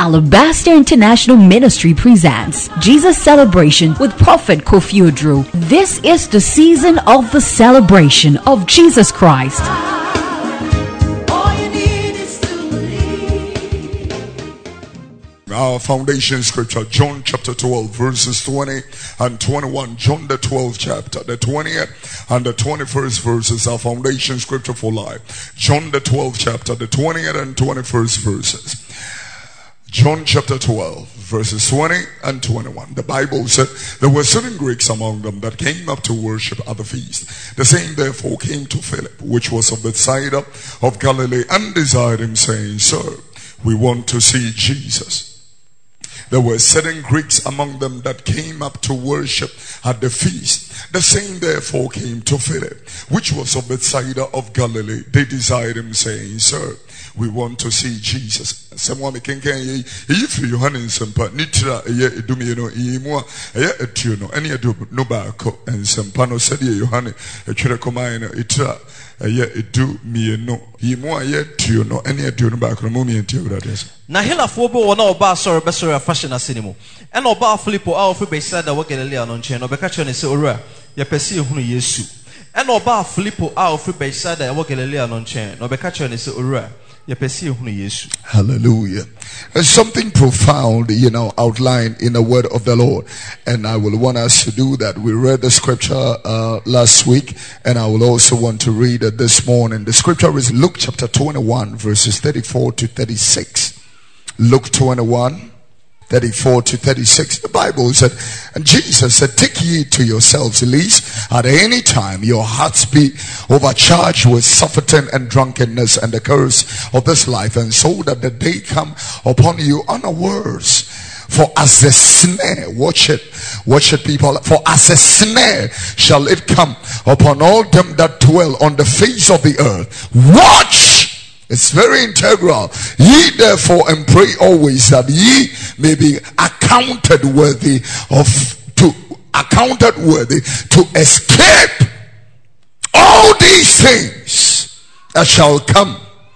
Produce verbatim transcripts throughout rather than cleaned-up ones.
Alabaster International Ministry presents Jesus Celebration with Prophet Kofi Oduro. This is the season of the celebration of Jesus Christ. Our foundation scripture, John chapter twelve, verses twenty and twenty-one. John the twelfth chapter, the twentieth and the twenty-first verses, our foundation scripture for life. John the twelfth chapter, the twentieth and twenty-first verses. John chapter twelve, verses twenty and twenty-one. The Bible said, there were certain Greeks among them that came up to worship at the feast. The same therefore came to Philip, which was of Bethsaida of Galilee, and desired him, saying, Sir, we want to see Jesus. There were certain Greeks among them that came up to worship at the feast. The same therefore came to Philip, which was of Bethsaida of Galilee. They desired him, saying, Sir, we want to see Jesus. Someone can can if you Johannes Sempa Nitra ye Dumino Imua ye etuno any adu no bako and Sempano said Johannes a Chirakomina itra ye edu me no Imua ye tuno any adu no bako mummy and two brothers. Nahila Fobo or no bar sorry besor fashion asinimo. And no bar Filippo Alfred Bayside the work in Leon on chain or Becachan is Ura, ye perceive who Yesu. And no bar Filippo Alfred Bayside the work in Leon on chain or Becachan is Ura. Hallelujah. There's something profound, you know, outlined in the word of the Lord. And I will want us to do that. We read the scripture uh, last week, and I will also want to read it this morning. The scripture is Luke chapter twenty-one, verses thirty-four to thirty-six. Luke twenty-one. thirty-four to thirty-six, the Bible said, and Jesus said, take ye to yourselves, lest at any time your hearts be overcharged with surfeiting and drunkenness and the curse of this life, and so that the day come upon you unawares. For as a snare, watch it, watch it people, for as a snare shall it come upon all them that dwell on the face of the earth. Watch! It's very integral. Ye therefore and pray always that ye may be accounted worthy of to accounted worthy to escape all these things that shall come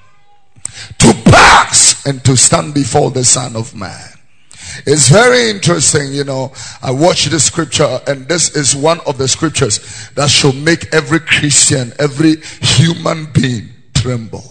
to pass and to stand before the Son of Man. It's very interesting, you know. I watched the scripture, and this is one of the scriptures that should make every Christian, every human being tremble.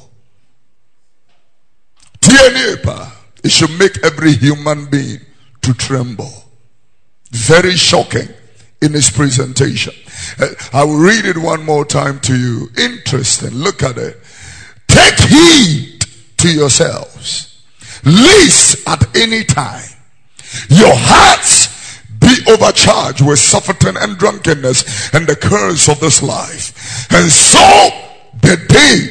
It should make every human being to tremble. Very shocking in his presentation. I will read it one more time to you. Interesting. Look at it. Take heed to yourselves, lest at any time your hearts be overcharged with surfeiting and drunkenness and the curse of this life, and so the day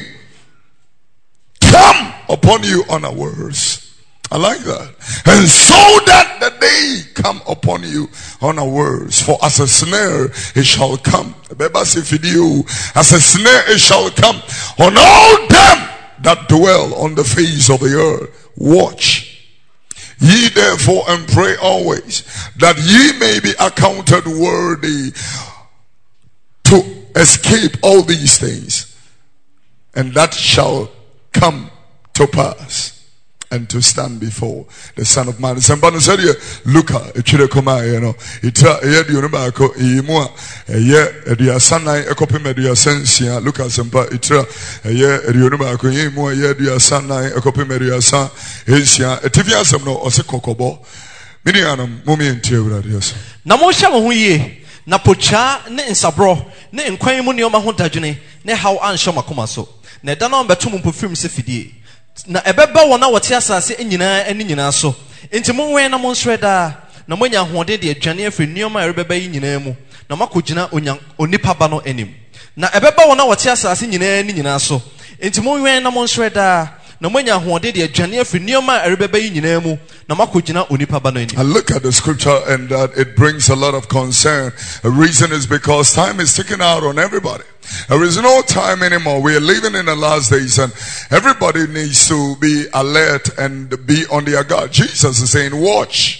come upon you unawares. I like that. And so that the day come upon you unawares. For as a snare it shall come. As a snare it shall come on all them that dwell on the face of the earth. Watch ye therefore and pray always that ye may be accounted worthy to escape all these things, and that shall come to pass and to stand before the Son of Man. Somebody said, Luka, it should come, you know, it's a Yadunabako, Imua, a year, a dear son, a copy media sensia, Luka Sempa, it's a year, a Yunabako, Imua, a dear son, a copy media san, Asia, a Tiviasam, no, or Secobo, Minianum, Mummy and Tiaras. Namosha Huye, Napocha, ne in Sabro, ne in Quamunioma Huntajune, ne how Anshama Comaso, ne Danon Batum Pufim Sefidi. Na ebeba wona wote asase nyina ani nyina so enti monwe na monsreda na monya hoode de adwane afri nioma erebeba yi nyina mu na makogina onipa ba no anim na ebeba wona wote asase nyina ani nyina so enti monwe na monsreda na monya hoode de adwane afri nioma erebeba yi nyina mu na makogina onipa ba no anim. And look at the scripture, and uh, it brings a lot of concern. The reason is because time is ticking out on everybody. There is no time anymore. We are living in the last days, and everybody needs to be alert and be on their guard. Jesus is saying, watch.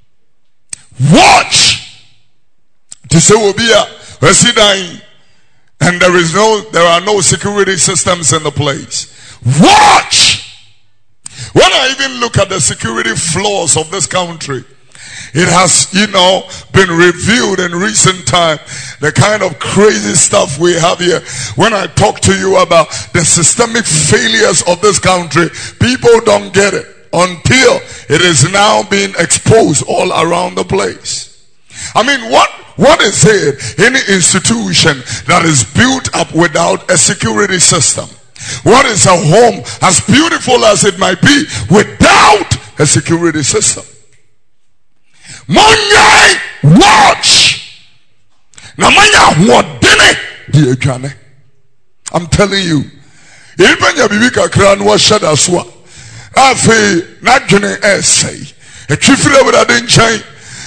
Watch. To say will be a resident, and there is no, there are no security systems in the place. Watch. When I even look at the security flaws of this country, it has, you know, been revealed in recent time, the kind of crazy stuff we have here. When I talk to you about the systemic failures of this country, people don't get it until it is now being exposed all around the place. I mean, what what is it? Any institution that is built up without a security system? What is a home, as beautiful as it might be, without a security system? Monday, watch. Now, what dear Johnny? I'm telling you, even your bibika crown was shut as well. I feel not Johnny essay. A chief level I didn't change.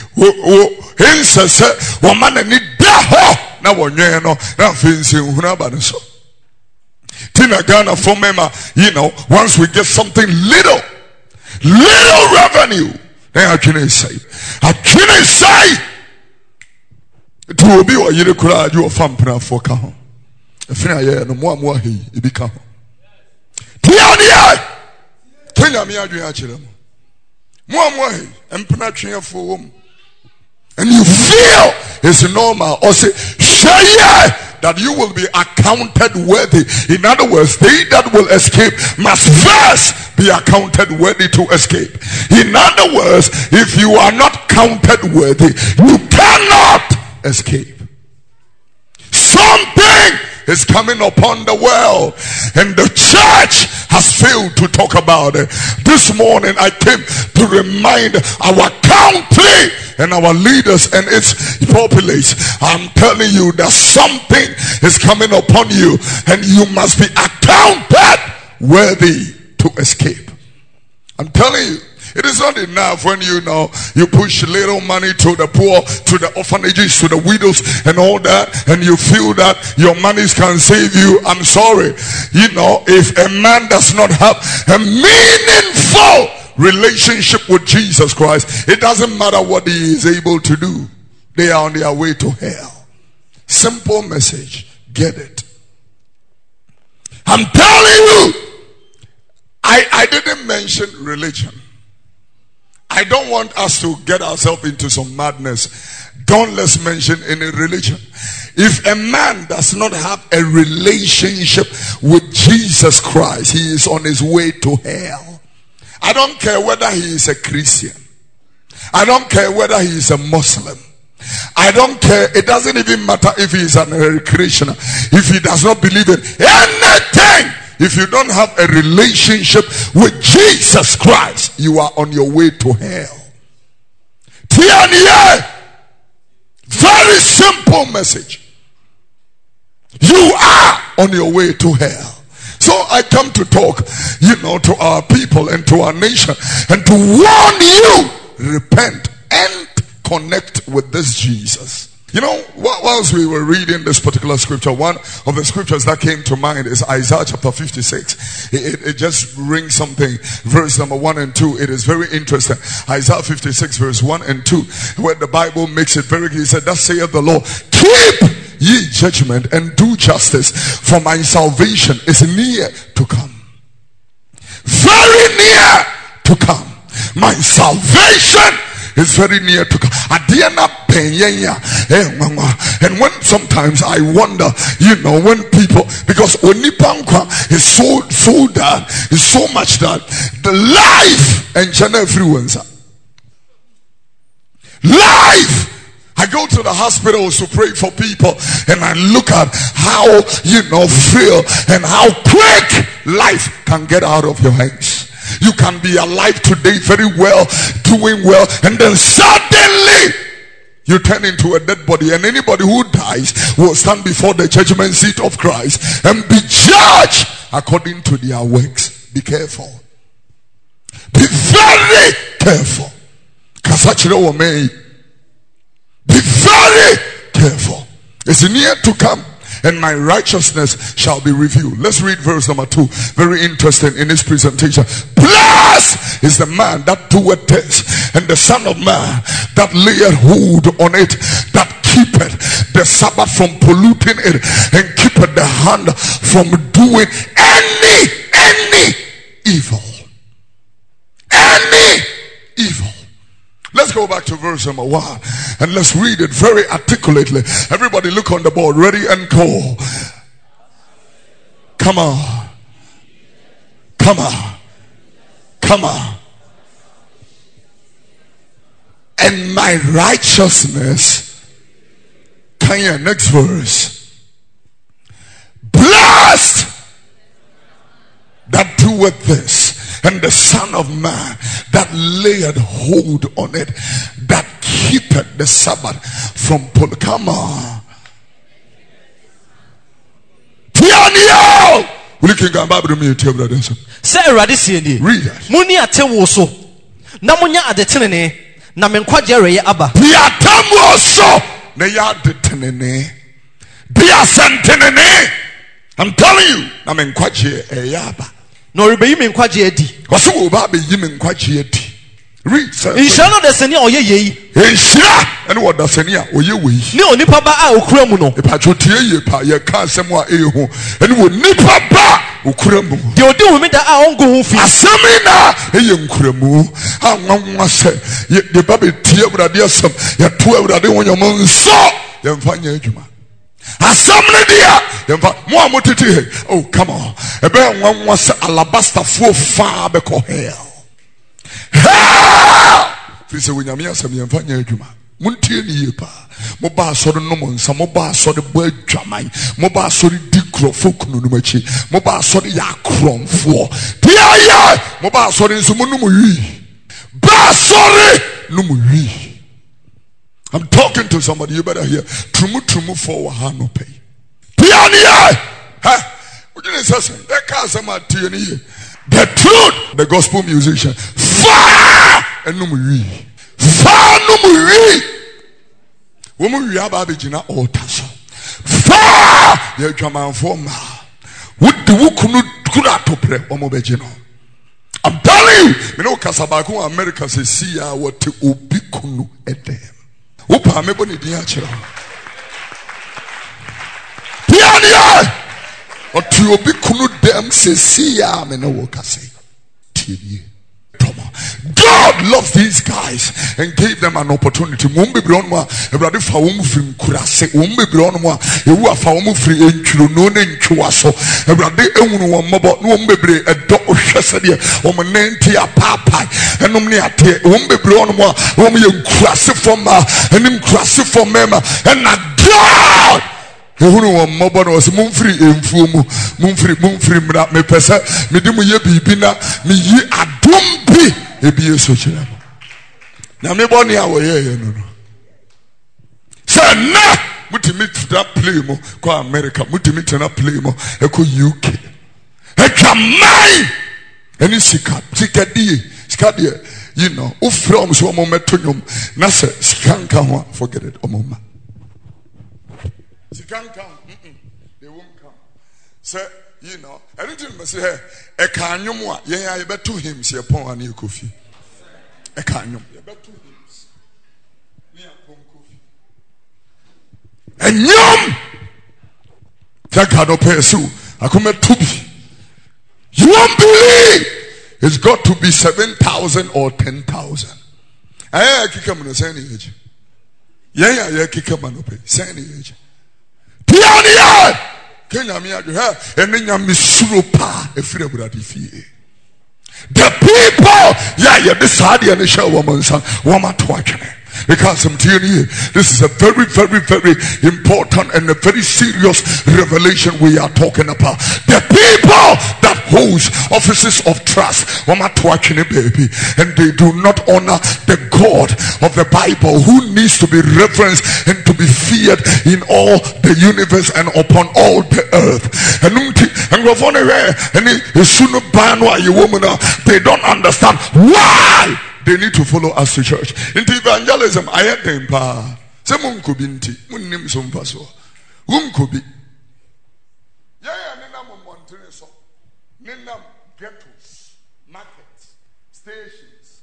He says, one man need that. Now, one year, no, that feels in Hunabanso. Tina Ghana for Mema, you know, once we get something little, little revenue. Then I can say, I can say, it will be what you cry, you are from Pranfoka. If I hear no more, more he become. Tiania, Kenya, me, I do actually more, more he, and Pranachia for home. And you feel it's normal, or say, say, that you will be accounted worthy. In other words, they that will escape must first be accounted worthy to escape. In other words, if you are not counted worthy, you cannot escape. Something is coming upon the world, and the church has failed to talk about it. This morning I came to remind our country and our leaders and its populace. I'm telling you that something is coming upon you, and you must be accounted worthy to escape. I'm telling you, it is not enough when you know you push little money to the poor, to the orphanages, to the widows and all that, and you feel that your monies can save you. I'm sorry. You know, if a man does not have a meaningful relationship with Jesus Christ, it doesn't matter what he is able to do. They are on their way to hell. Simple message. Get it. I'm telling you, I, I didn't mention religion. I don't want us to get ourselves into some madness. Don't let's mention any religion. If a man does not have a relationship with Jesus Christ, he is on his way to hell. I don't care whether he is a Christian. I don't care whether he is a Muslim. I don't care. It doesn't even matter if he is an recreational. If he does not believe in anything, if you don't have a relationship with Jesus Christ, you are on your way to hell. Tiania, very simple message. You are on your way to hell. So I come to talk, you know, to our people and to our nation, and to warn you, repent and connect with this Jesus. You know, whilst we were reading this particular scripture, one of the scriptures that came to mind is Isaiah chapter fifty-six. It, it, it just rings something. Verse number one and two. It is very interesting. Isaiah fifty-six verse one and two, where the Bible makes it very clear. It said, "Thus saith the Lord, keep ye judgment and do justice, for my salvation is near to come." Very near to come. My salvation is very near to come. And when sometimes I wonder, you know, when people, because Onipankwa is so so that is so much that the life and channel influencer. Life. I go to the hospitals to pray for people, and I look at how, you know, frail and how quick life can get out of your hands. You can be alive today very well, doing well, and then suddenly you turn into a dead body, and anybody who dies will stand before the judgment seat of Christ and be judged according to their works. Be careful. Be very careful. Be very careful. It's near to come, and my righteousness shall be revealed. Let's read verse number two. Very interesting in this presentation. Blessed is the man that doeth this, and the son of man that layeth hold on it, that keepeth the Sabbath from polluting it, and keepeth the hand from doing any any evil. any evil. Let's go back to verse number one and let's read it very articulately. Everybody look on the board. Ready and go. Come on. Come on. Come on. And my righteousness. Can you next verse? Blessed that doeth this, and the Son of Man that layeth hold on it, that keepeth the Sabbath from pull. Come on. Tianio! Will you can Bible to me tell brother? Say radisi read that. Muni atewo so. Na munya adetenene na menkwaje reye aba. Biatamu so na ya adetenene. Biasentenene. I'm telling you, na menkwaje eyaba. No rebeyi menkwaje edi. Wasu oba be yi menkwaje edi. Read sir. Insha no deseni oye yeyi. Insha and what deseni a oye we. Ni onipa ba a okura mu no. E pa chotie ye pa ye ka asem a e ho. Eni wo nipa ba okura mu. De odi hu me da a ongo hu fi. Asemi na e ye nkura mu. Anwanwa se ye de ba be tie awurade asem. Ye to awurade wonyam nso. Ye mfa nya adwuma. Assemble dia yemfa mo amotete he. Oh come on. Ebe nwanwa se alabaster fo fa be ko hell. Hell! Fise wonyame asem yemfa nya adwuma. Muntie ni ye pa. Mo ba so de no mo nsa, mo ba so de bo adwaman, mo ba so de dikrofo kunu no machi, mo ba so de yakromfo. Tia ya, mo ba so de nso mo no mo wi. Ba sorry no mo wi. I'm talking to somebody, you better hear. Trumu trumu for wahano pay. Piania! Huh? What did you say? That can't say my T N E. The truth, the gospel musician. Fire! And no muri. Fire no muri. Woman, we have a Abijina altars. Fire! You're German former. What the Wukunu Kuratopre, Omobejino. I'm telling you, you know, Kasabaku, America says, see what to Ubikunu at them. Upa mebo ni dia chira. Piania. Otu obi kunu dem se si ya me no wo kase. Tiye. God loves these guys and gave them an opportunity. Mumbe bronwa ebrade fa wo mfiri nkurase. Mumbe bronwa ewu afa wo mfiri entwuro no ne ntwa so. Ebrade ehunu wo mmobo no mbebre edo ohwese de wo mnenti apapa. Enom ne ate mumbe bronwa wo me nkurase foma enim nkurase foma and God ehunu wo mmobo no se mumfiri emfuo mu mumfiri mumfiri mra me pese me di mu ye bibi na me yi adom bi ebi eso chira na me boni awo ye ye no no say na mutimi to play mo ko America mutimi to na play mo e ko U K e kamai eni sika sika die sika die you know o from so mo metonyom na say sika nka ho forget it o mama sika nka mm they won't come say you know anything me say hey e ka anwom a yen ya beto him se pon ani kofi e ka anwom ye beto him ni apon kofi enyom taka do pesu akoma tubi you won't believe it's got to be seven thousand or ten thousand eh kika mo say ni eji yen ya ye kika ma no pe say ni eji piania Kenya mi adwo ene nyame suro pa efire burade fie the people yeah yeah this hard and show woman son woman to atwene because I'm telling you this is a very very very important and a very serious revelation we are talking about. The people that holds offices of trust woman to atwene baby and they do not honor the God of the Bible who needs to be reverenced and to be feared in all the universe and upon all the earth. And they don't understand why they need to follow us to church. Into evangelism, I had them pa. Some unko binti, munim some paso. Unko bi. Yeah, Ninam Montreal, Ninam ghettos, markets, stations,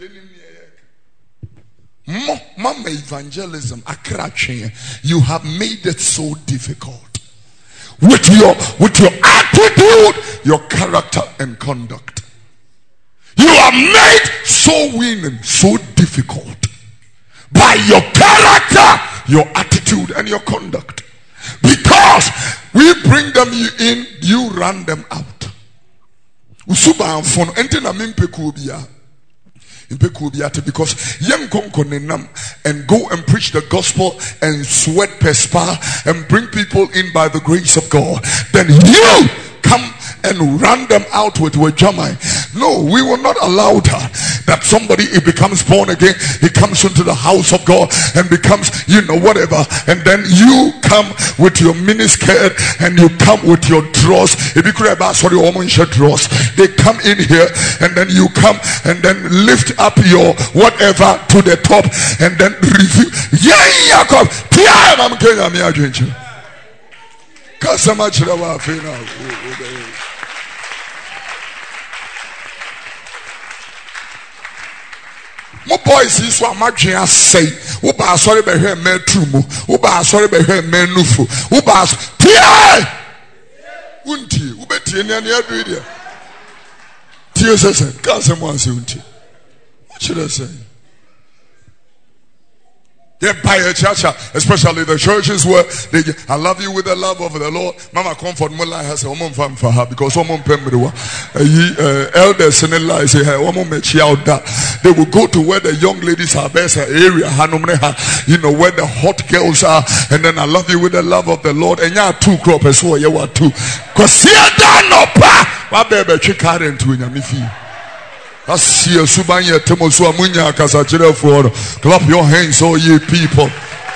Mama evangelism, akrache. You have made it so difficult. With your with your attitude, your character and conduct. You are made so winning, so difficult by your character, your attitude, and your conduct. Because we bring them in, you run them out. Usuba amfono enti na mimpeku bia. Impeku bia because yem konkonenam and go and preach the gospel and sweat pespa and bring people in by the grace of God. Then you come and run them out with Wajamai. No, we will not allow that. That somebody, he becomes born again, he comes into the house of God and becomes, you know, whatever. And then you come with your miniskirt and you come with your dross. If you could have asked for your woman dross, they come in here and then you come and then lift up your whatever to the top and then review. Yeah, yeah, come. I'm going to mo boys is what my dream say. Uba sorry be here me trumu. Uba sorry be here me nufu. Uba tie. Unti. Ube tie ni ani adu dia. Tie say say. Can't someone say unti? What should I say? They buy a church, especially the churches where they I love you with the love of the Lord. Mama comfort Mullah has a woman fan for her because woman pembewa elders in the life say hey woman make out that they will go to where the young ladies are best area you know where the hot girls are, and then I love you with the love of the Lord, and ya two crop as well you are two because here done no pa wa baby chick current to nyamifi. Clap your hands, all ye people.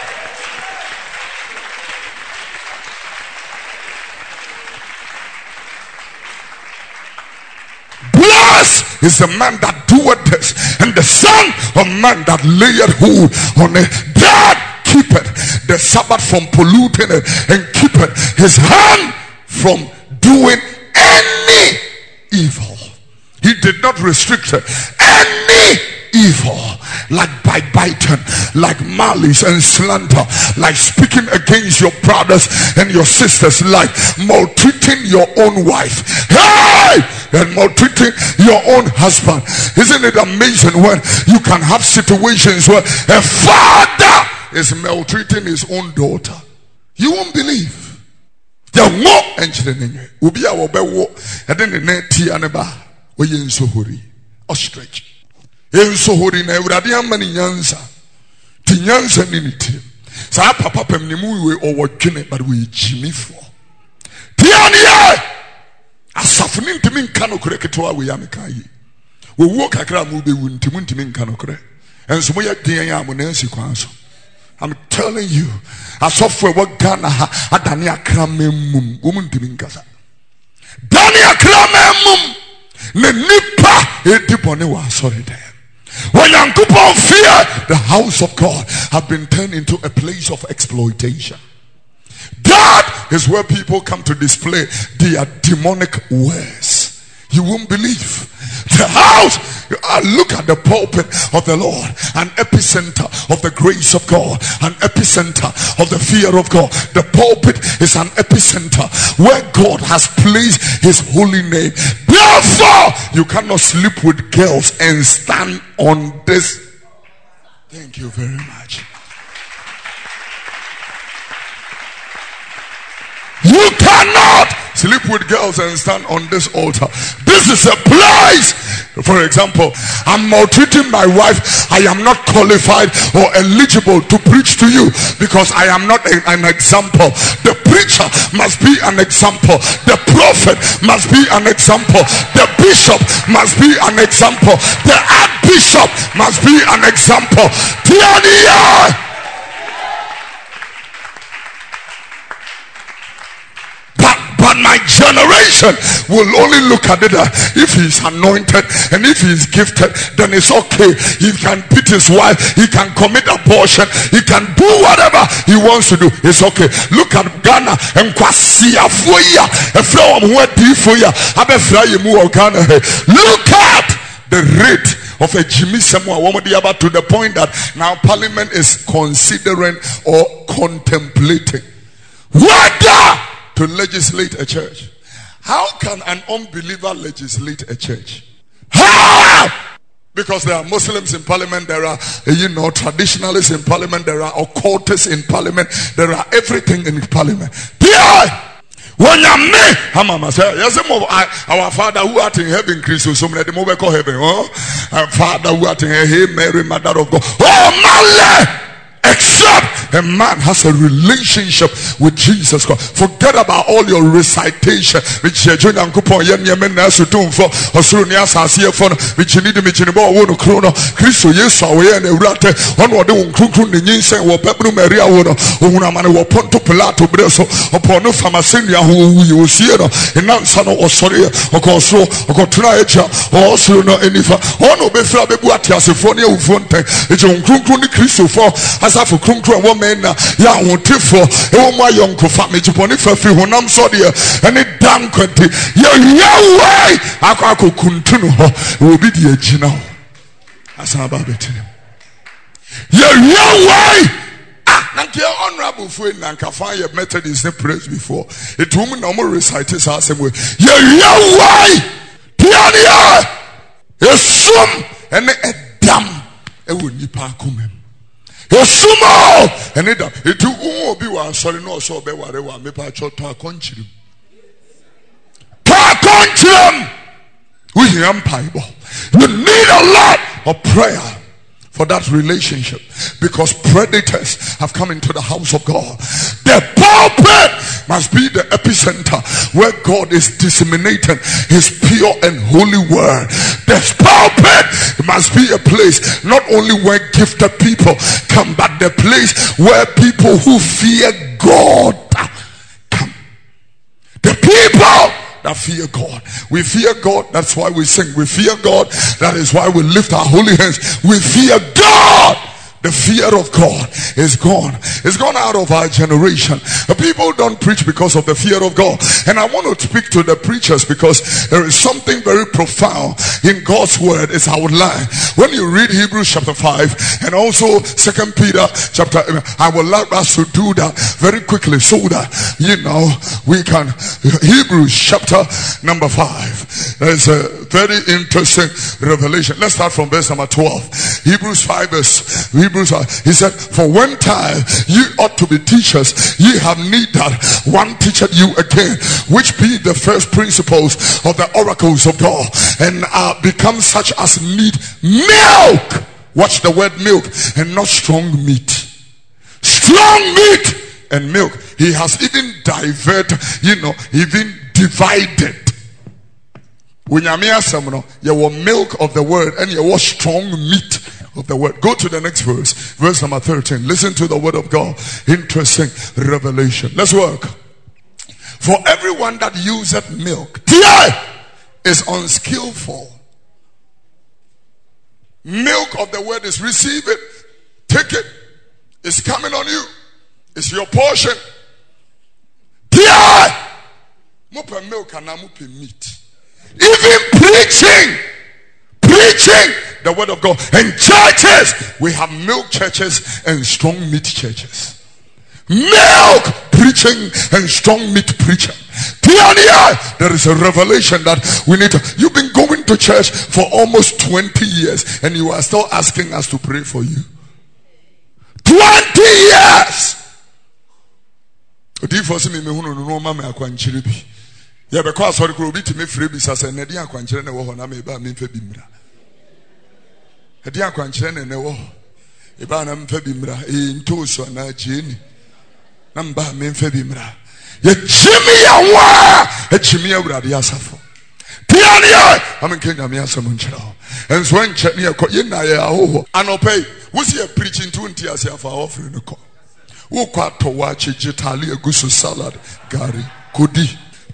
Blessed is the man that doeth this, and the son of man that layeth hold on it, that keepeth the Sabbath from polluting it, and keepeth his hand from doing any evil. He did not restrict any evil, like backbiting, like malice and slander, like speaking against your brothers and your sisters, like maltreating your own wife, hey, and maltreating your own husband. Isn't it amazing when you can have situations where a father is maltreating his own daughter? You won't believe. There are more engineering. Ubi a wobewo, and then the net tea and a bar. Oyen sohori ostrich en sohori na ewurade amani nyansa ti nyansa ni niti sa papa pam ni mu we owodwene but we jimifo ti aniye asafo ni ntimi nka no kore ketewa we yameka yi we wo kakra mu be wu ntimi ntimi nka no kore enso mo ye den ya mo na nsi kwan so. I'm telling you, asofo we Ghana ha adani akra memum wo mu ntimi nkasa dani akra memum ne nipa edibone wa sorry there. When Yankupon fear, the house of God have been turned into a place of exploitation. That is where people come to display their demonic ways. You won't believe. The house, I look at the pulpit of the Lord, an epicenter of the grace of God, an epicenter of the fear of God. The pulpit is an epicenter where God has placed his holy name. Therefore, you cannot sleep with girls and stand on this. Thank you very much. You cannot sleep with girls and stand on this altar. This is a place. For example, I'm maltreating my wife. I am not qualified or eligible to preach to you because I am not a, an example. The preacher must be an example. The prophet must be an example. The bishop must be an example. The archbishop must be an example. Tiania. But my generation will only look at it if he's anointed and if he's gifted, then it's okay. He can beat his wife, he can commit abortion, he can do whatever he wants to do. It's okay. Look at Ghana and Kwasia Foya, a flower who had Foya, Ghana. Look at the rate of a Jimmy Samuel to the point that now Parliament is considering or contemplating whether to legislate a church. How can an unbeliever legislate a church? How? Because there are Muslims in parliament, there are, you know, traditionalists in parliament, there are occultists in parliament, there are everything in parliament. Pierre! When you me, Mama say, yes, our Father who art in heaven, Christ, so many move call heaven, oh, our Father who art in heaven, Mary, Mother of God, oh, Male! Except a man has a relationship with Jesus Christ. Forget about all your recitation. Which you join and coupon yem yemen as you do for Australia as here for which you need to mention about one chrono. Christo, yes, away and a rat on what the Unkru the Yin say, or Pebble Maria Wono, Unaman or Ponto Pilato Breso, upon no Pharmacinia who you see in Nansano or Soria or Coso or Cotraja or also no any for or no Befra Bebuatia Sophonia Ufonte. It's Unkru Christo for as for Krunkru woman, ya won't for a my young family to Ponifa free when I'm sorry, and it damn country. Ya way, I could continue will be the original. As I'm about it. Ya way. Ah, not your honorable friend, Nankafa, your method is the praise before. It woman no more recite his same way. Ya way, Piania, a sum and a damn, a would be parkum. Yosumo and it it will be one sorry no so be whatever me pa cho ta konchirim ta konchirim we am bible. You need a lot of prayer for that relationship, because predators have come into the house of God. The pulpit must be the epicenter where God is disseminating his pure and holy word. The pulpit must be a place not only where gifted people come, but the place where people who fear God come. The people that fear God. We fear God, that's why we sing. We fear God, that is why we lift our holy hands. We fear God. The fear of God is gone. It's gone out of our generation. The people don't preach because of the fear of God. And I want to speak to the preachers, because there is something very profound in God's word. It's our line. When you read Hebrews chapter five and also Second Peter chapter, I would like us to do that very quickly so that, you know, we can. Hebrews chapter number five. There's a very interesting revelation. Let's start from verse number twelve. Hebrews five verse Hebrews, he said, for when time you ought to be teachers, ye have need that one teacheth you again, which be the first principles of the oracles of God, and uh, become such as need milk. Watch the word milk, and not strong meat. Strong meat and milk. He has even diverted, you know, even divided. When you have milk of the word and you have strong meat of the word. Go to the next verse, verse number thirteen. Listen to the word of God. Interesting revelation. Let's work. For everyone that useth milk is unskillful. Milk of the word is receive it, take it. It's coming on you. It's your portion. Mupe milk and mupe meat. Even preaching, preaching the word of God. And churches, we have milk churches and strong meat churches. Milk preaching and strong meat preaching. There is a revelation that we need to. You've been going to church for almost twenty years and you are still asking us to pray for you. twenty years. Yeah, because sorry, could be to me free because I need a quanchen and one I may buy me for Bimra. A dear quanchen and a war. Ibanam Febimra in Toso and a Jimmy. Number me Febimra. Yet Jimmy, a Jimmy of Radiasafo. Piania, I'm in Kenya Miasa Munchao. And so when Chetnia Koyina, I no pay. Was he a preaching twenty years for offering a call? Who quite to watch a Jitali a goose salad, Gary, Kudi.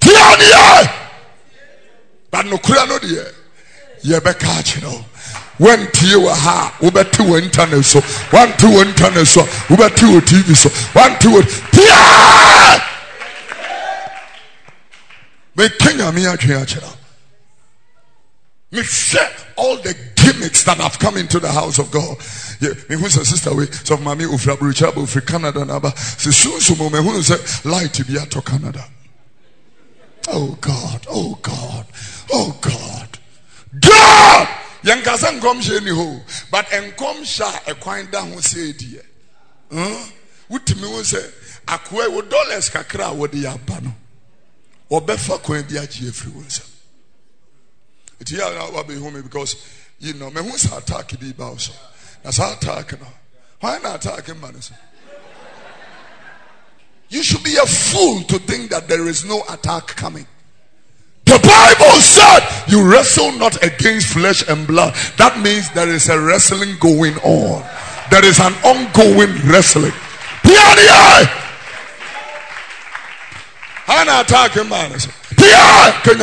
But no crano dear. Ye be catch no. When you ha, over two internet so one two internet so over two T V so one two Tia. Me Kenya me a channel. Me share all the gimmicks that have come into the house of God. Yeah, me who's a sister we so mommy ufra bruchabo ufra Canada naba. Se soon so me who say lie to be to Canada. Oh God, oh God, oh God. God! Yankasa nkom she ni ho, but enkom sha ekwan da ho se die. Hm? Wutimi wo se akwa wo dollars kakra wo de yaba no. Obefa kwan bi agye afiri wo nsa. It here I be home because you know me who's attack bi ba also. That's attack no. Why not attacking man? You should be a fool to think that there is no attack coming. The Bible said you wrestle not against flesh and blood. That means there is a wrestling going on. There is an ongoing wrestling. Piania! Hana attacking man. Instead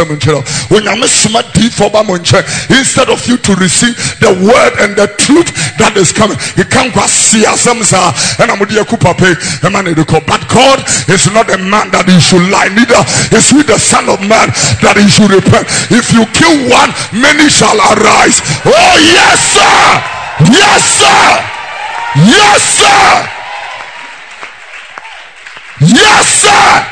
of you to receive the word and the truth that is coming, you can't go see us. But God is not a man that he should lie, neither is he the son of man that he should repent. If you kill one, many shall arise. Oh yes sir, yes sir, yes sir, yes sir.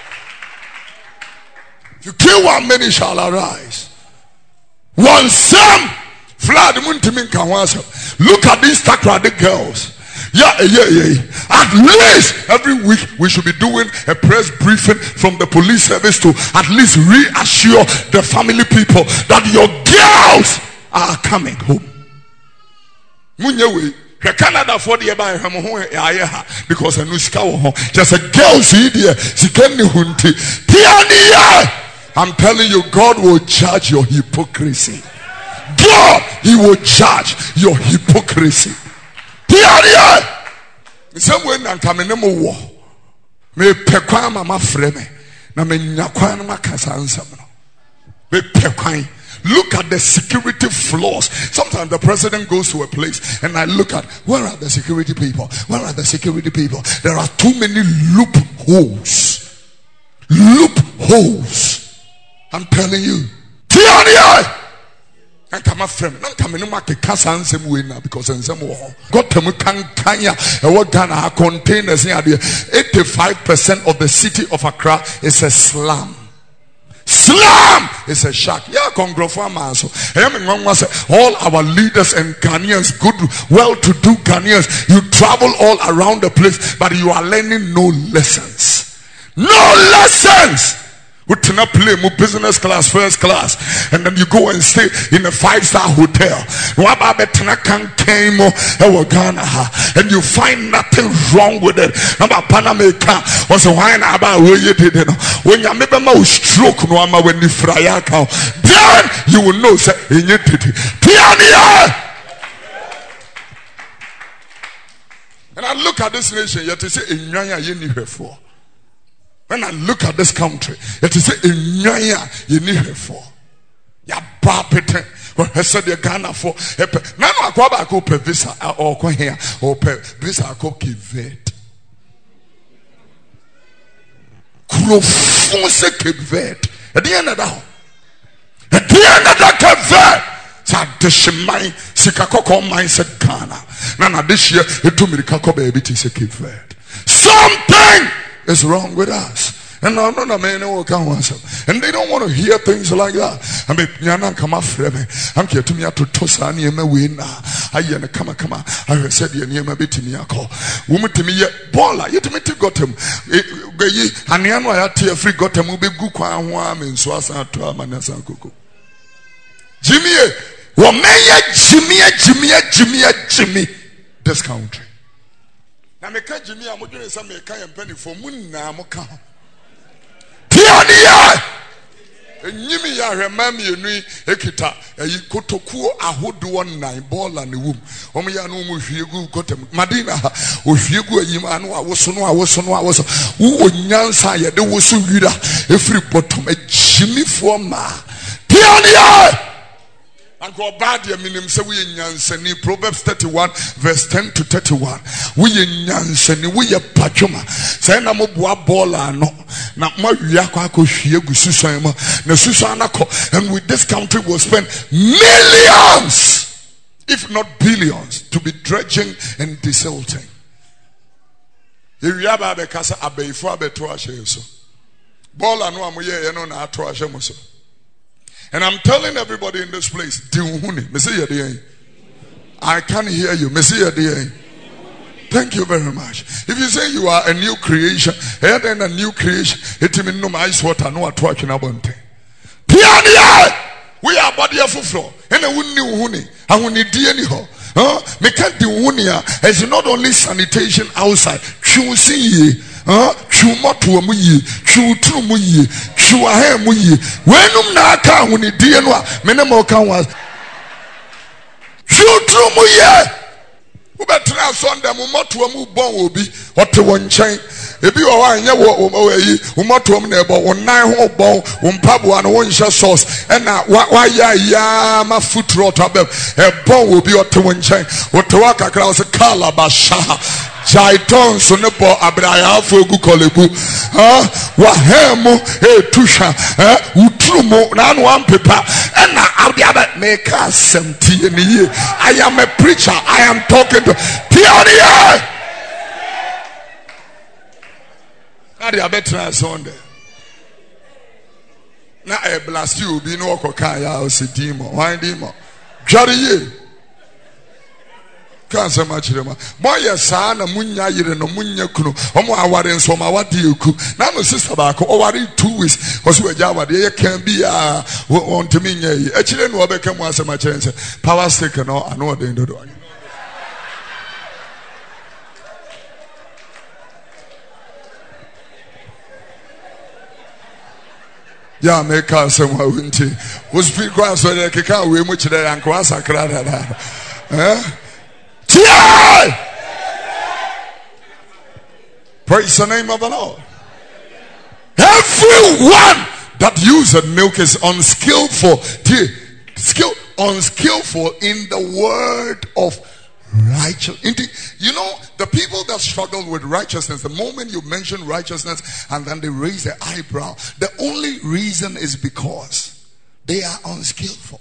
You kill one, many shall arise. One some flood muntimin kawasa. Look at these takradic girls. Yeah, yeah, yeah. At least every week we should be doing a press briefing from the police service to at least reassure the family people that your girls are coming home. Munyewe. Canada for the because a new scout just a girl see there. She can hunti. Tiania. I'm telling you, God will judge your hypocrisy. God, he will judge your hypocrisy. Tiania. Some way I'm coming no more. Me pekwa mama freme. Na me nyakwa na makasa ansam no. Me pekwa. Look at the security flaws. Sometimes the president goes to a place and I look at, where are the security people? Where are the security people? There are too many loopholes. Loopholes. I'm telling you. Tiania! And come friend. I'm coming to make a cast answer winner because in some war. Got to Kanya and what Ghana containers near there. eighty-five percent of the city of Accra is a slum. Slum is a shack. Yeah, congrofama. So all our leaders and Ghanaians, good, well-to-do Ghanaians, you travel all around the place, but you are learning no lessons. No lessons. We cannot play more business class, first class, and then you go and stay in a five-star hotel. And you find nothing wrong with it. When you make a stroke, when you fry, then you will know. And I look at this nation, yet to say, for. When I look at this country, it is a nyanya you need her for. Ya bapete. When I said the Ghana for now I go back go per visa or go here or per visa go kivet. Kurofonse kivet. At the end of that. At the end of that kivet. Sa deshimai sikakoko mine said Ghana. Nana this year it told me the kako baby to say kivet. Something is wrong with us. And no, no, no, man, no, and they don't want to hear things like that. I mean, Yana come up from me. I'm here to me to Tosani and win. I yana come, come. I said, you near my bit to me. I call woman to me yet baller. You to me to got him. And Yan, I had to free got him. Will be good. Quam in Swasa to Amanasa Kuku. Jimmy, well, Maya, Jimmy, Jimmy, Jimmy, Jimmy, this country. Na meka Jimmy amodwene sa meka yempani for munna moka Tiania enyimi ya hwema mienu ekita eyi kotokuo ahodo nine bola ne wum omo ya no mo hwiegu kotem madina o hwiegu ayim anu awoso no awoso no awoso wo onyansa ye de woso wira efiri bottom e Jimmy for ma Tiania. And go bad your minim say we nyansani. Proverbs thirty-one verse ten to thirty-one. We nyansani we pachoma. Say na mo boa bola no. Na ma wia kwa ko hwie gu susan ma. Na susan na ko. And with this country will spend millions, if not billions, to be dredging and desilting. Ewia ba be kasa abeifo abeto ahye so. Bola no amoye ye no na ato ahye mo so. And I'm telling everybody in this place, I can't hear you. Thank you very much. If you say you are a new creation, then a new creation, it means no ice water, no attraction about it. We are body of floor, and I wouldn't know honey. I wouldn't need anyhow. Huh? Me can't do unia. It's not only sanitation outside. Choosing ye, huh? Chew motu muyi, chew true muyi, chew a hair muyi. When um na ka when it dienwa, menemo can was chew true muyi. Who better now Sunday motu mu bon will be what to one chain. If you are in your way, Umatum neighbor, one nine hole bone, one pabu and one shot sauce, and now why ya my foot rot up a bone will be your to one chain. What to walk across a calabasha. Jaiton Sonepo Abraya Fogu Kolebu, huh? Wahemo, eh, Tusha, eh, Utrumo, nan one paper, and now I'll be able to make us some tea in the year. I am a preacher, I am talking to Pioneer. Now they are better than Sunday. Now I blast you, be no Kokaya or see demon. Why demon? Jari. Can't say much. Boy, your son, a munya, you know, munya kuno. Omo aware so ma what you cook. Now, no sister back, or worry two weeks. Because we Java, there can be a one to me. Actually, no, become once a much power stick and all. I know what they do. Yeah, make us some winter. Who speak once so they can't we much there and cross a crowd. Eh? Praise the name of the Lord. Everyone that uses milk is unskillful. Skill, unskillful in the word of righteousness. You know, the people that struggle with righteousness, the moment you mention righteousness and then they raise their eyebrow, the only reason is because they are unskillful.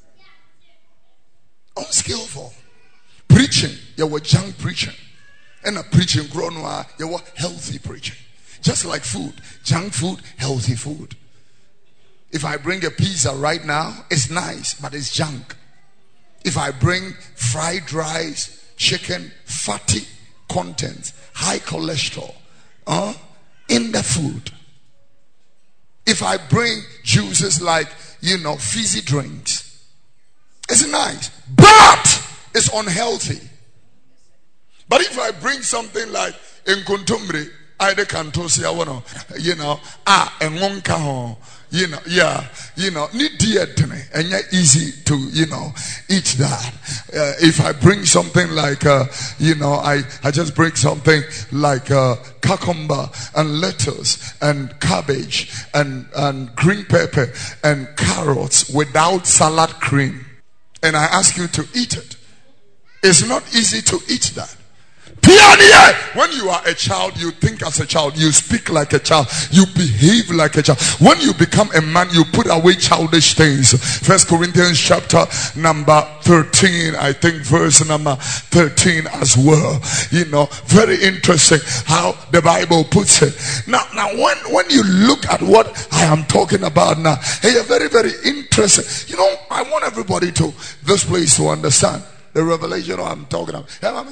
Unskillful. Preaching, you were junk preaching. And a preaching grown, you were healthy preaching. Just like food. Junk food, healthy food. If I bring a pizza right now, it's nice, but it's junk. If I bring fried rice, chicken, fatty content, high cholesterol, uh, in the food. If I bring juices like, you know, fizzy drinks, it's nice, but it's unhealthy. But if I bring something like Nkontombre, I the cantosia, you know, ah, and wonka, you know, yeah, you know, need diet and yet easy to, you know, eat that. Uh, if I bring something like, uh, you know, I, I just bring something like uh, cucumber and lettuce and cabbage and, and green pepper and carrots without salad cream, and I ask you to eat it. It's not easy to eat that. When you are a child, you think as a child, you speak like a child, you behave like a child. When you become a man, you put away childish things. First Corinthians chapter number thirteen, I think verse number thirteen as well. You know, very interesting how the Bible puts it. Now, now when, when you look at what I am talking about now, hey, very, very interesting. You know, I want everybody to this place to understand the revelation I'm talking about.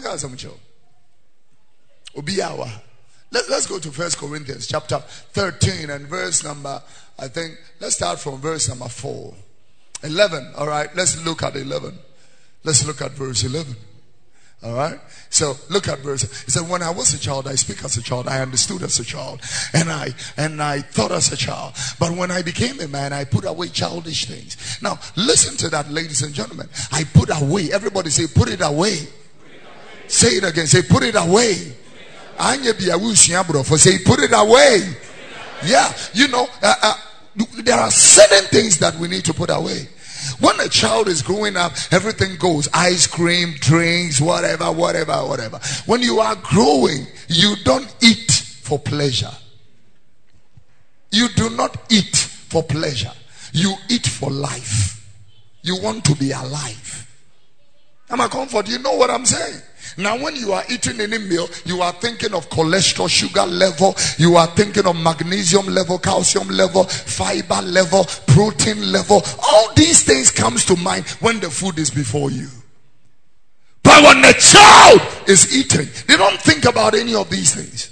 Obiawa. Let, let's go to First Corinthians chapter thirteen and verse number, I think, let's start from verse number four. eleven, all right, let's look at eleven. Let's look at verse eleven. All right, so look at verse. He said, when I was a child, I speak as a child, I understood as a child, and I and I thought as a child. But when I became a man, I put away childish things. Now, listen to that, ladies and gentlemen. I put away. Everybody say, put it away. Put it away. Say it again. Say, put it away. Anya be a for say, put it away. Yeah, you know, uh, uh, there are certain things that we need to put away. When a child is growing up, everything goes ice cream, drinks, whatever, whatever, whatever. When you are growing, you don't eat for pleasure. You do not eat for pleasure. You eat for life. You want to be alive. I'm a comfort. You know what I'm saying? Now, when you are eating any meal, you are thinking of cholesterol, sugar level, you are thinking of magnesium level, calcium level, fiber level, protein level. All these things comes to mind when the food is before you. But when the child is eating, they don't think about any of these things.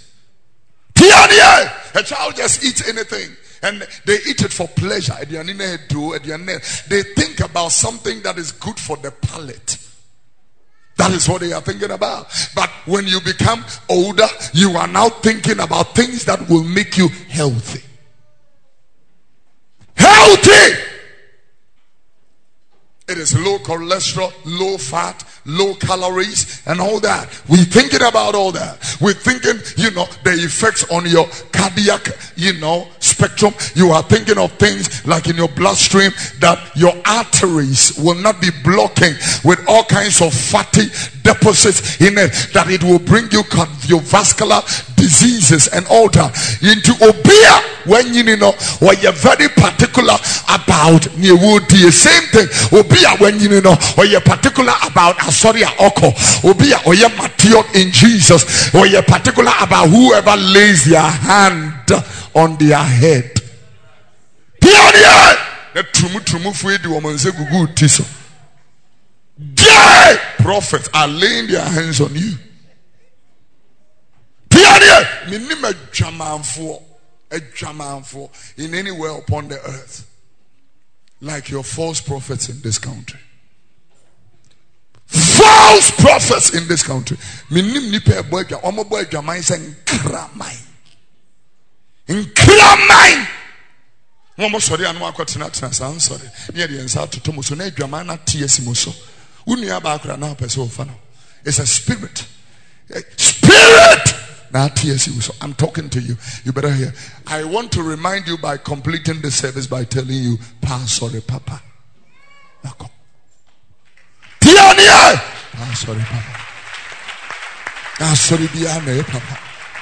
A child just eats anything and they eat it for pleasure. They think about something that is good for the palate. That is what they are thinking about. But when you become older, you are now thinking about things that will make you healthy. Healthy! It is low cholesterol, low fat, low calories, and all that. We're thinking about all that. We're thinking, you know, the effects on your cardiac, you know, spectrum. You are thinking of things like in your bloodstream that your arteries will not be blocking with all kinds of fatty deposits in it, that it will bring you cardiovascular diseases and all that. Into obia when you know when you're very particular about the same thing. Obia when you know when you're particular about Asoria Oko. Obia or you're matured in Jesus. Or you're particular about whoever lays their hand on their head. The trumu trumu fue the woman say gugu tiso. Gay prophets are laying their hands on you. Minimum a German for a German for in anywhere upon the earth, like your false prophets in this country. False prophets in this country. Minim nipe boy, omo boy German saying kramai. In kramai. One more sorry, and one question. I'm sorry. Near the answer to Thomas, so German at T S Muso. It's a spirit. A spirit. Now, T S U, so I'm talking to you. You better hear. I want to remind you by completing the service by telling you, Pa, sorry, Papa. Now come. Pa, sorry, Papa. Ah, sorry, Biane, Papa.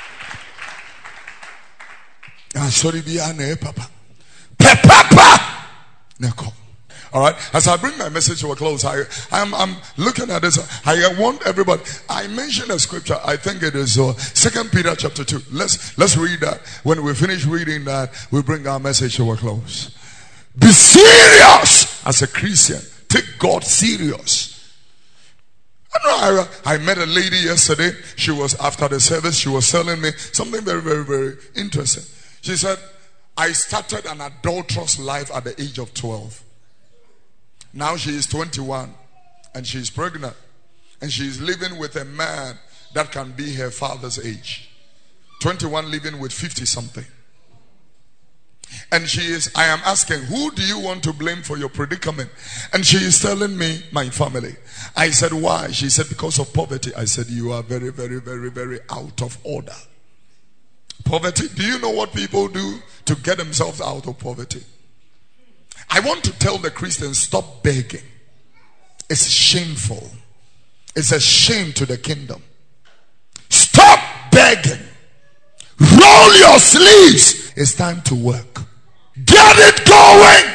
Ah, sorry, Biane, Papa. Papa. Now come. All right. As I bring my message to a close, I, I'm, I'm looking at this. I want everybody. I mentioned a scripture. I think it is uh, Second Peter chapter two. Let's let's read that. When we finish reading that, we bring our message to a close. Be serious as a Christian. Take God serious. I know. I, I met a lady yesterday. She was after the service. She was telling me something very, very, very interesting. She said, "I started an adulterous life at the age of twelve. Now she is twenty-one and she is pregnant and she is living with a man that can be her father's age. twenty-one living with fifty something. And she is, I am asking, who do you want to blame for your predicament? And she is telling me, my family. I said, why? She said, because of poverty. I said, you are very, very, very, very out of order. Poverty. Do you know what people do to get themselves out of poverty? I want to tell the Christians, stop begging. It's shameful. It's a shame to the kingdom. Stop begging. Roll your sleeves. It's time to work. Get it going.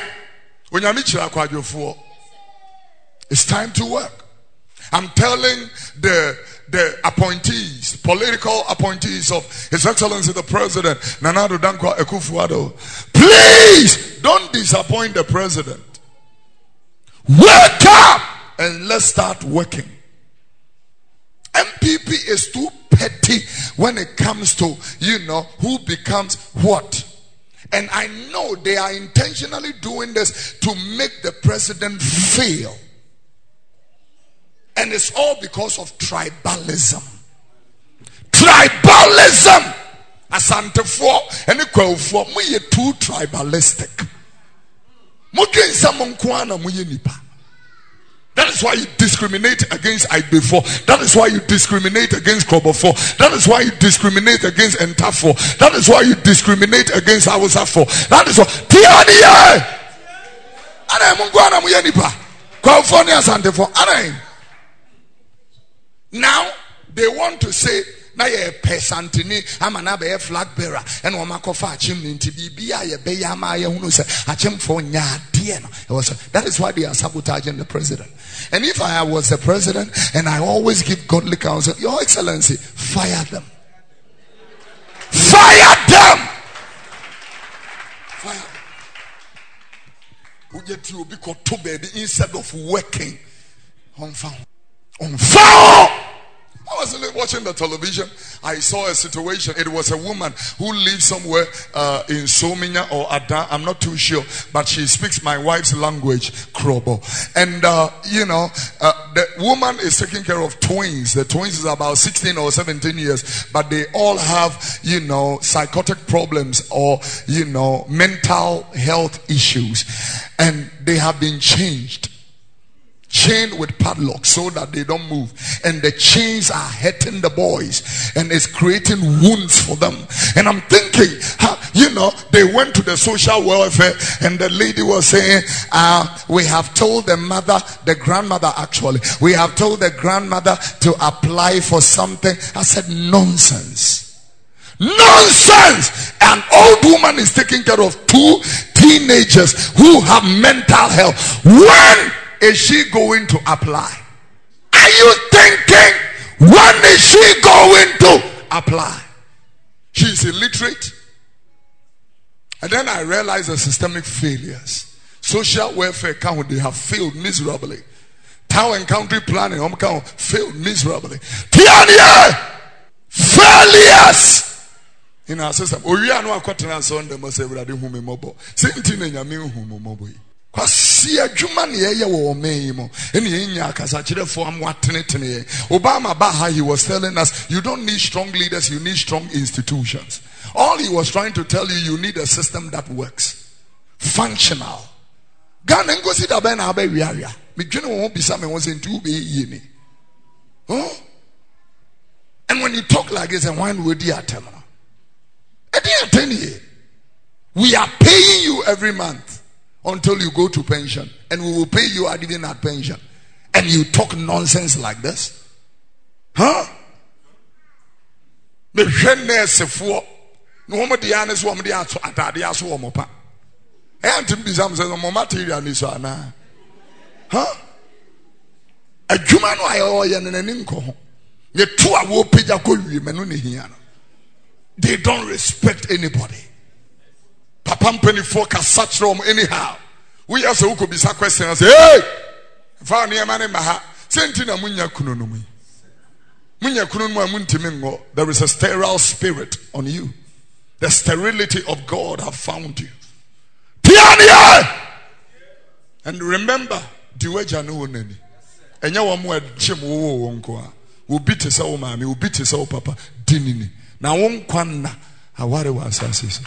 It's time to work. I'm telling the the appointees, political appointees of His Excellency the President, Nana Addo Dankwa Akufo-Addo, please don't disappoint the president. Wake up and let's start working. M P P is too petty when it comes to, you know, who becomes what. And I know they are intentionally doing this to make the president fail. And it's all because of tribalism. Tribalism. Asante for and equal for me too tribalistic. That is why you discriminate against I B four. That is why you discriminate against Kobo four. That is why you discriminate against Enta four. That is why you discriminate against Hausa four. That is why Tiania. Ana mungwana muyenipa. California Asante for. Ana. Now, they want to say na ye pesantini ama na be flag bearer and o makofa achim nti bibia ye be ya ma ye hunu se achim for nya de no. It was that is why they are sabotaging the president. And if I was the president and I always give godly counsel, Your Excellency, fire them. Fire them. Fire them. Who get you because to bed instead of working on found. On found. I was watching the television. I saw a situation. It was a woman who lives somewhere uh, in Sominya or Ada. I'm not too sure, but she speaks my wife's language, Krobo. And uh, you know, uh, the woman is taking care of twins. The twins is about sixteen or seventeen years, but they all have, you know, psychotic problems or, you know, mental health issues, and they have been changed. Chained with padlocks so that they don't move, and the chains are hurting the boys and it's creating wounds for them. And I'm thinking, how, you know, they went to the social welfare and the lady was saying, uh, we have told the mother, the grandmother actually, we have told the grandmother to apply for something. I said, nonsense. Nonsense. An old woman is taking care of two teenagers who have mental health. When is she going to apply? Are you thinking, when is she going to apply? She's illiterate. And then I realized the systemic failures. Social welfare account, they have failed miserably. Town and country planning account failed miserably. Tiania! Failures in our system. Oh, we are not quite an son that must have read whom mobile. Same thing in your mean whom mobile. Kwasi adwuma ne ye wo omen mo ene enya akasa kire fo am watenetene Obama Baha, he was telling us, you don't need strong leaders, you need strong institutions. All he was trying to tell you, you need a system that works, functional. Ghana ngosi da be na ba wiaria me dwene wo bisa me won ntu be yie ni. Huh? And when you talk like this, and when we di atem no e di atem, we are paying you every month until you go to pension, and we will pay you even at pension, and you talk nonsense like this? Huh? The nurse for no more the honest woman, the answer at the answer woman. And to be some says no material is ana. Huh? A human I owe yan and an inco. The two are will pay a good women. They don't respect anybody. Papa penny focus such room anyhow. We also who could be some question and say, hey, found near man in Maha, Sentina Munya Kunumi. Munya Kunuma Muntimingo, there is a sterile spirit on you. The sterility of God have found you. Piania! And remember, Dueja no neni. And you are more chim wo wonkoa. Will beat his old mammy, will beat his old papa, dinini. Now one kwana, a wari was assassins.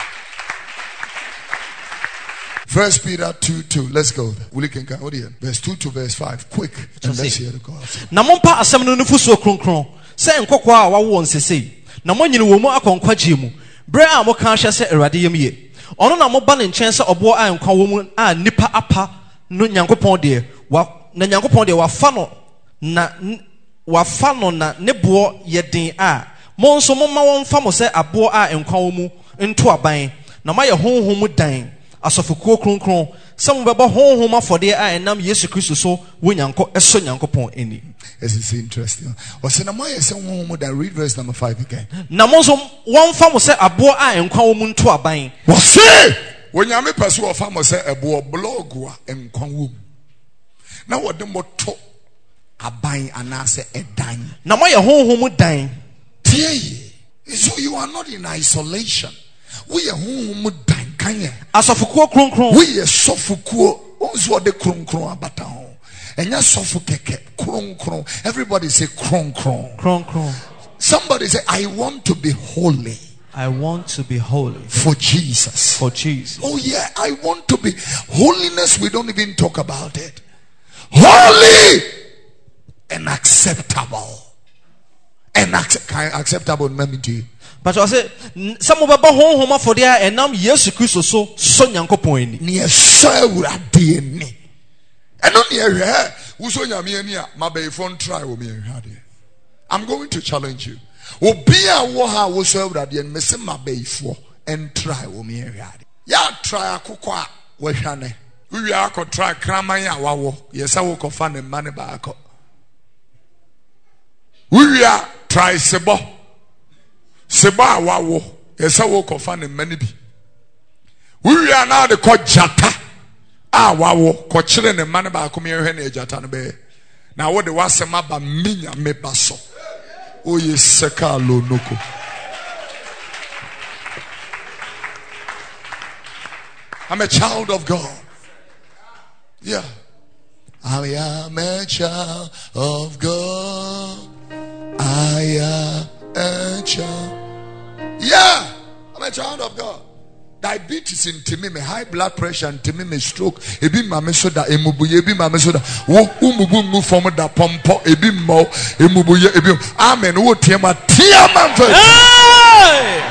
First Peter two two. Let's go. Verse two to verse five. Quick. And let's hear the God. Namompa asem no nufu so kronkron. Se nkokwa a wawo nsese. Na monyini wo mu akonkwa giemu. Bre a mo kan hye se Awurade yem ye. Ono na mo ba ne nchen se obo a nkwa wo mu a nipa apa no Nyankopon de wa na Nyankopon de wa fa no na wa fa no na ne bo ye den a mo nso mo ma won fa mo se abo a nkwa wo mu nto aban na ma ye honhom mu dan. Asofukuo kronkron some beba honhom afode a enam Yesu Kristo so wonyanko eso Nyankopon eni. This is interesting. O se na mo ye se honhom da, read verse number five again. Na mo so won fa mo se abo a enkwa wo mu nto aban. Wo se wonyame pese wo fa mo se abo blog wa enkwa wo mu. Na wo de mo to aban anase edan. Na mo ye honhom dan. Tie. So you are not in isolation. We are honhom dan. Asofukuo kronkron. We are sofukuo. Onzo de kronkron abata ho. Enya sofu keke kronkron. Everybody say kronkron. Kronkron. Somebody say, I want to be holy. I want to be holy for Jesus. For Jesus. Oh yeah, I want to be holiness. We don't even talk about it. Holy and acceptable. And accept, acceptable meaning to you. But I say some of the home for there and now Yesu Kristo so so Nyankopon eni. Ni eso Awurade eni. Eno ni ehwe. Wo so nyame eni a ma be phone try wo me ehwe ade. I'm going to challenge you. Obia wo ha wo so awurade en mese mabeifo en try wo me awurade. Ya try akokwa wo hwane. We are ko try kraman ya wawo. Yesa wo ko fa ne mane ba akọ. We are try sebo. Sebo awawo. Yesa wo ko fa ne mane bi. We are now the ko jata. Ah wawo ko kire ne mane ba akọ me hwe ne jata no be. Na wo de wasema ba minya me baso. Oye sekalo noko. I'm a child of God. Yeah. I am a child of God. I am a child. Yeah. I'm a child of God. Diabetes into me, me high blood pressure into me, me stroke. Ebi mame soda, emubuye, ebi mame soda. Wo umubu mu from da pompo, ebi mo, emubuye, ebi. Amen. Wo tiama, tiama first. Hey!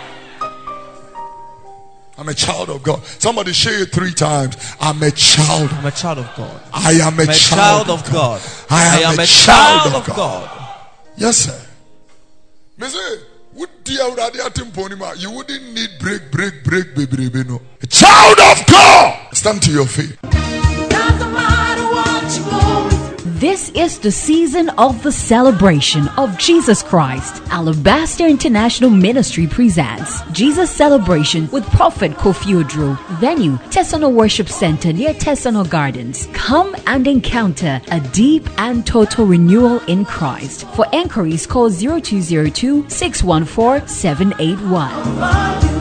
I'm a child of God. Somebody say it three times. I'm a child. I'm a child of God. I am a, I'm a child, child of God. God. I am, I am a, a child, child of God. God. Yes, sir. Me say, you wouldn't need break, break, break, baby, baby, no. A child of God. Stand to your feet. This is the season of the celebration of Jesus Christ. Alabaster International Ministry presents Jesus Celebration with Prophet Kofi Odro. Venue, Tesano Worship Center near Tesano Gardens. Come and encounter a deep and total renewal in Christ. For enquiries, call zero two zero two, six one four, seven eight one.